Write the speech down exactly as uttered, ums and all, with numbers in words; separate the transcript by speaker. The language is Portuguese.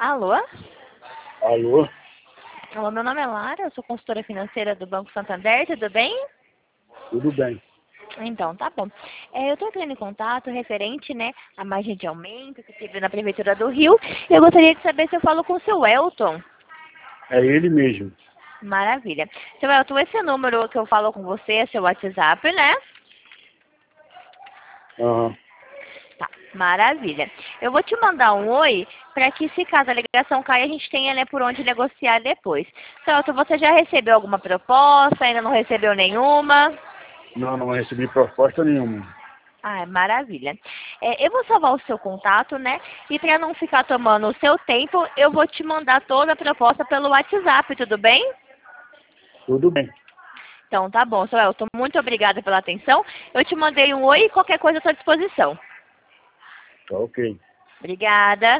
Speaker 1: Alô?
Speaker 2: Alô?
Speaker 1: Alô, meu nome é Lara, eu sou consultora financeira do Banco Santander, tudo bem?
Speaker 2: Tudo bem.
Speaker 1: Então, tá bom. É, eu estou entrando em contato referente, né, à margem de aumento que teve na Prefeitura do Rio. Eu gostaria de saber se eu falo com o seu Elton.
Speaker 2: É ele mesmo.
Speaker 1: Maravilha. Seu Elton, esse número que eu falo com você é seu WhatsApp, né?
Speaker 2: Aham.
Speaker 1: Tá, maravilha. Eu vou te mandar um oi para que, se caso a ligação caia, a gente tenha, né, por onde negociar depois. Seu Elton, você já recebeu alguma proposta? Ainda não recebeu nenhuma?
Speaker 2: Não, não recebi proposta nenhuma.
Speaker 1: Ah, maravilha. É, eu vou salvar o seu contato, né? E para não ficar tomando o seu tempo, eu vou te mandar toda a proposta pelo WhatsApp, tudo bem?
Speaker 2: Tudo bem.
Speaker 1: Então, tá bom, seu Elton. Muito obrigada pela atenção. Eu te mandei um oi e qualquer coisa eu estou à disposição.
Speaker 2: Tá ok.
Speaker 1: Obrigada.